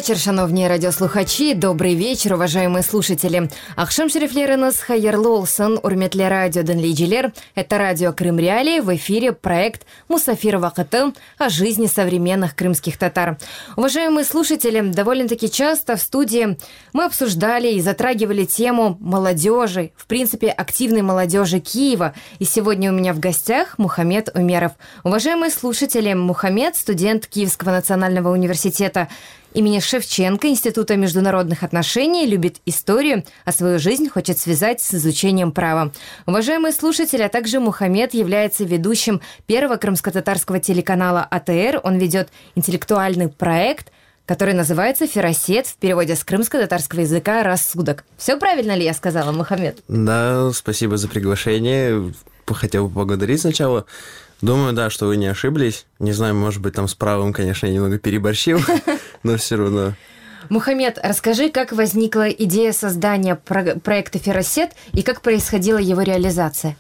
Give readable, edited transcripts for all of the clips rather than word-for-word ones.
вечір, шановні радіослухачі. Добрий вечір, уважаемые слушатели. Ахшам шерифлеринас хайерлы олсын, урметлі радио Денлейджилер. Это радио Крым Реалии. В эфире проект «Мусафир Вакыты» о жизни современных крымских татар. Уважаемые слушатели, довольно-таки часто в студии мы обсуждали и затрагивали тему молодежи, в принципе, активной молодежи Киева. И сегодня у меня в гостях Мухаммед Умеров. Уважаемые слушатели, Мухаммед – студент Киевского национального университета имени Шевченко, Института международных отношений, любит историю, а свою жизнь хочет связать с изучением права. Уважаемые слушатели, а также Мухаммед является ведущим первого крымско-татарского телеканала АТР. Он ведет интеллектуальный проект, который называется «Феросет», в переводе с крымско-татарского языка «Рассудок». Все правильно ли я сказала, Мухаммед? Да, спасибо за приглашение. Хотел бы поблагодарить сначала. Думаю, да, что вы не ошиблись. Не знаю, может быть, там с правом, конечно, я немного переборщил, но все равно. Мухаммед, расскажи, как возникла идея создания проекта «Феросет» и как происходила его реализация?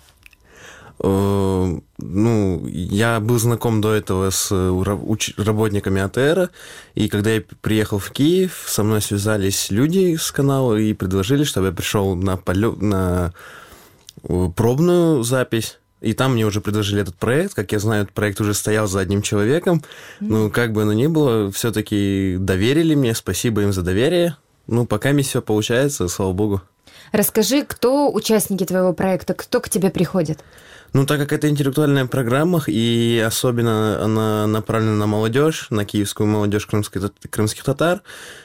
Я был знаком до этого с работниками АТР, и когда я приехал в Киев, со мной связались люди с канала и предложили, чтобы я пришел на пробную запись. И там мне уже предложили этот проект. Как я знаю, этот проект уже стоял за одним человеком. Ну, как бы оно ни было, все-таки доверили мне. Спасибо им за доверие. Ну, пока мне все получается, слава богу. Расскажи, кто участники твоего проекта, кто к тебе приходит? Ну, так как это интеллектуальная программа, и особенно она направлена на молодежь, на киевскую молодежь крымских татар,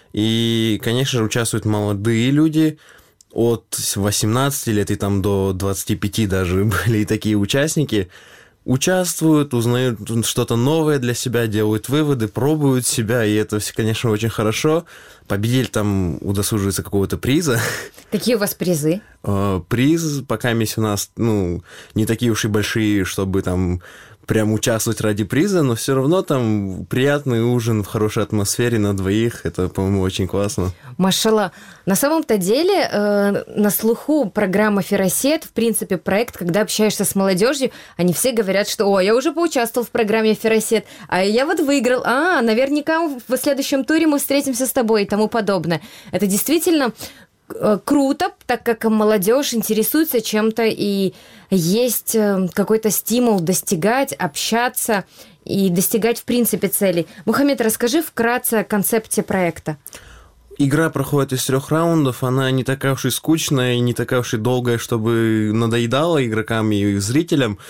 и, конечно же, участвуют молодые люди, от 18 лет и там до 25 даже были и такие участники. Участвуют, узнают что-то новое для себя, делают выводы, пробуют себя, и это все, конечно, очень хорошо. Победитель там удосуживается какого-то приза. Какие у вас призы? Приз пока у нас, не такие уж и большие, чтобы там прям участвовать ради приза, но все равно там приятный ужин в хорошей атмосфере на двоих. Это, по-моему, очень классно. Машалла. На самом-то деле на слуху программа «Феросет», в принципе, проект, когда общаешься с молодежью, они все говорят, что я уже поучаствовал в программе «Феросет», а я вот выиграл, наверняка в следующем туре мы встретимся с тобой и тому подобное. Это действительно круто, так как молодежь интересуется чем-то и есть какой-то стимул достигать, общаться и достигать, в принципе, целей. Мухаммед, расскажи вкратце о концепте проекта. Игра проходит из 3 раундов, она не такая уж и скучная, и не такая уж и долгая, чтобы надоедала игрокам и зрителям.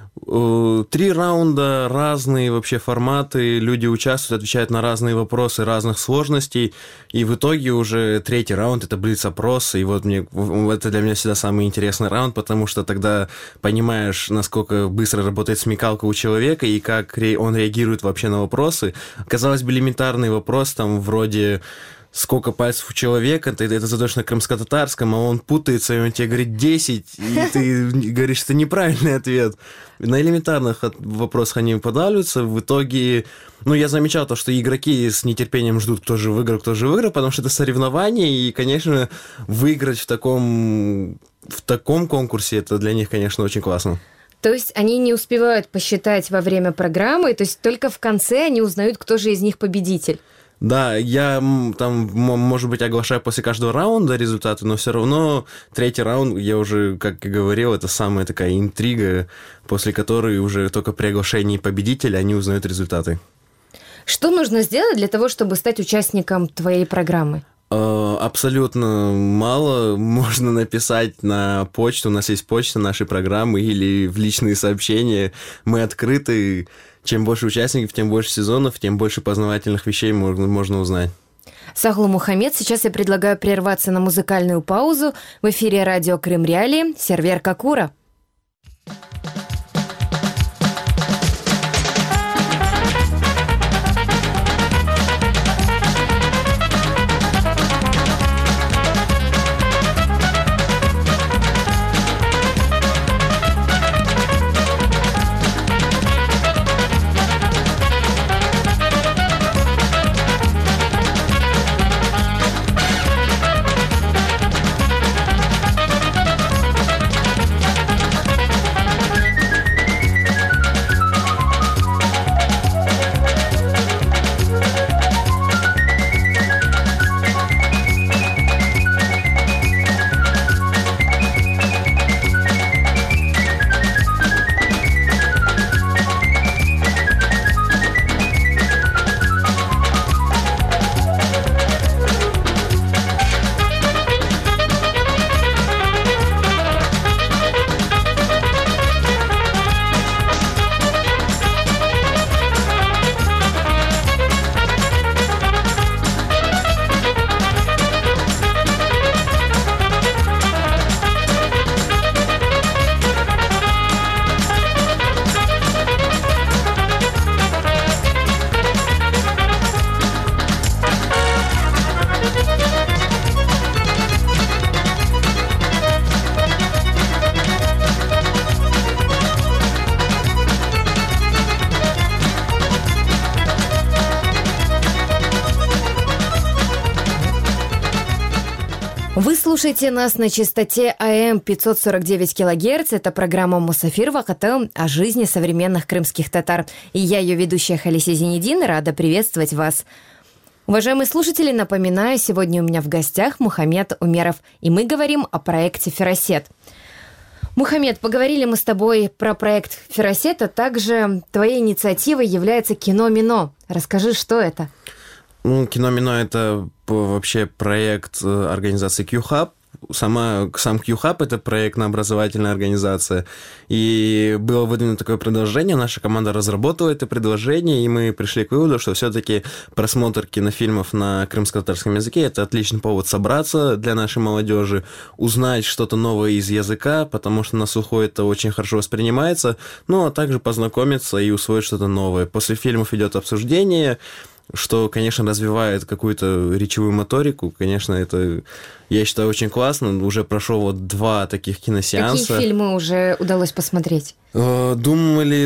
3 раунда, разные вообще форматы, люди участвуют, отвечают на разные вопросы разных сложностей, и в итоге уже 3-й раунд – это блиц-опрос, и вот это для меня всегда самый интересный раунд, потому что тогда понимаешь, насколько быстро работает смекалка у человека и как он реагирует вообще на вопросы. Казалось бы, элементарный вопрос, там, вроде сколько пальцев у человека, это заточено на крымско-татарском, а он путается, и он тебе говорит 10, и ты говоришь, что это неправильный ответ. На элементарных вопросах они подавляются. В итоге, я замечал то, что игроки с нетерпением ждут, кто же выиграл, потому что это соревнование, и, конечно, выиграть в таком конкурсе, это для них, конечно, очень классно. То есть они не успевают посчитать во время программы, то есть только в конце они узнают, кто же из них победитель. Да, я там, может быть, оглашаю после каждого раунда результаты, но все равно 3-й раунд, я уже, как и говорил, это самая такая интрига, после которой уже только при оглашении победителя они узнают результаты. Что нужно сделать для того, чтобы стать участником твоей программы? Абсолютно мало. Можно написать на почту, у нас есть почта нашей программы, или в личные сообщения. Мы открыты. Чем больше участников, тем больше сезонов, тем больше познавательных вещей можно узнать. Саглу Мухаммед, сейчас я предлагаю прерваться на музыкальную паузу. В эфире радио Крым Реалии, сервер Какура. Вы слушаете нас на частоте АМ 549 кГц. Это программа «Мусафир Вакыты» о жизни современных крымских татар. И я, ее ведущая Халиса Зинедин, рада приветствовать вас. Уважаемые слушатели, напоминаю, сегодня у меня в гостях Мухаммед Умеров, и мы говорим о проекте «Феросет». Мухаммед, поговорили мы с тобой про проект «Феросет», а также твоей инициативой является «Кино Мино». Расскажи, что это? Кино Мино — это вообще проект организации Q-Hub. Сам Q-Hub — это проектно-образовательная организация. И было выдвинуто такое предложение, наша команда разработала это предложение, и мы пришли к выводу, что все-таки просмотр кинофильмов на крымско-татарском языке — это отличный повод собраться для нашей молодежи, узнать что-то новое из языка, потому что на слуху это очень хорошо воспринимается, а также познакомиться и усвоить что-то новое. После фильмов идет обсуждение, что, конечно, развивает какую-то речевую моторику. Конечно, это, я считаю, очень классно. Уже прошло 2 таких киносеанса. Какие фильмы уже удалось посмотреть? Думали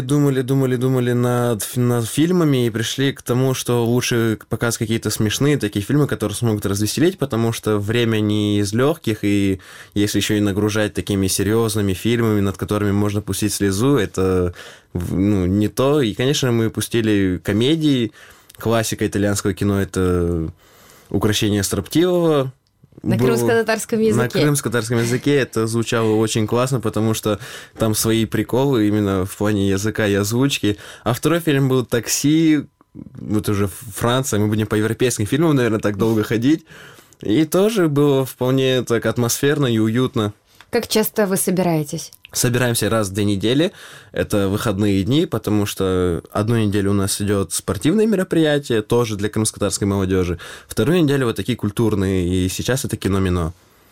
над фильмами и пришли к тому, что лучше показывать какие-то смешные такие фильмы, которые смогут развеселить, потому что время не из легких, и если еще и нагружать такими серьезными фильмами, над которыми можно пустить слезу, это не то. И, конечно, мы пустили комедии. Классика итальянского кино — это «Укрощение строптивого». На крымско-татарском языке. На крымско-татарском языке это звучало очень классно, потому что там свои приколы именно в плане языка и озвучки. А второй фильм был «Такси». Вот уже Франция, мы будем по европейским фильмам, наверное, так долго ходить. И тоже было вполне так атмосферно и уютно. Как часто вы собираетесь? Собираемся раз в 2 недели. Это выходные дни, потому что 1 неделю у нас идет спортивное мероприятие, тоже для крымско-татарской молодежи. 2 неделю вот такие культурные, и сейчас это «Кино Мино».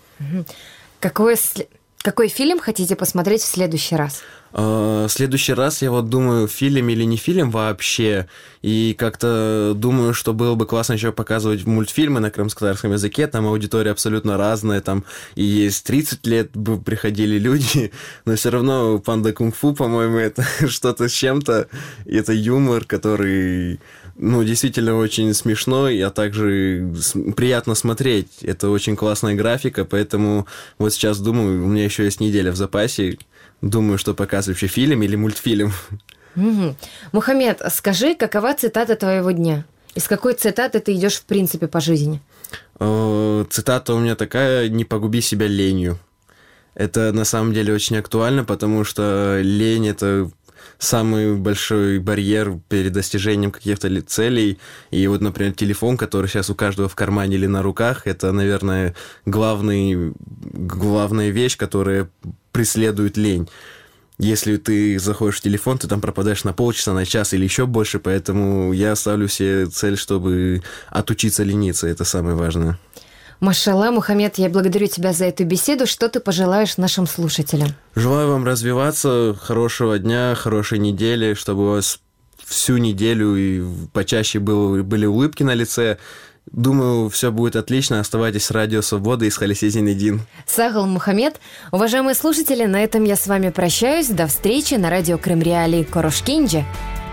Какой фильм хотите посмотреть в следующий раз? В следующий раз я думаю, фильм или не фильм вообще. И как-то думаю, что было бы классно еще показывать мультфильмы на крымско-татарском языке. Там аудитория абсолютно разная. Там и есть 30 лет приходили люди, но все равно «Панда Кунг-фу», по-моему, это что-то с чем-то. И это юмор, который... действительно очень смешной, а также приятно смотреть. Это очень классная графика, поэтому вот сейчас думаю, у меня еще есть неделя в запасе. Думаю, что показывать вообще фильм или мультфильм. Мухаммед, скажи, какова цитата твоего дня? Из какой цитаты ты идешь в принципе по жизни? Цитата у меня такая: «Не погуби себя ленью». Это на самом деле очень актуально, потому что лень — это самый большой барьер перед достижением каких-то целей. И вот, например, телефон, который сейчас у каждого в кармане или на руках, это, наверное, главная вещь, которая преследует лень. Если ты заходишь в телефон, ты там пропадаешь на полчаса, на час или еще больше, поэтому я ставлю себе цель, чтобы отучиться лениться, это самое важное. Машалла, Мухаммед, я благодарю тебя за эту беседу. Что ты пожелаешь нашим слушателям? Желаю вам развиваться, хорошего дня, хорошей недели, чтобы у вас всю неделю и почаще были улыбки на лице. Думаю, все будет отлично. Оставайтесь с Радио Свобода и с Халиса Зинедин. Сагал Мухаммед. Уважаемые слушатели, на этом я с вами прощаюсь. До встречи на радио Крым Реалии. Корошкинджи.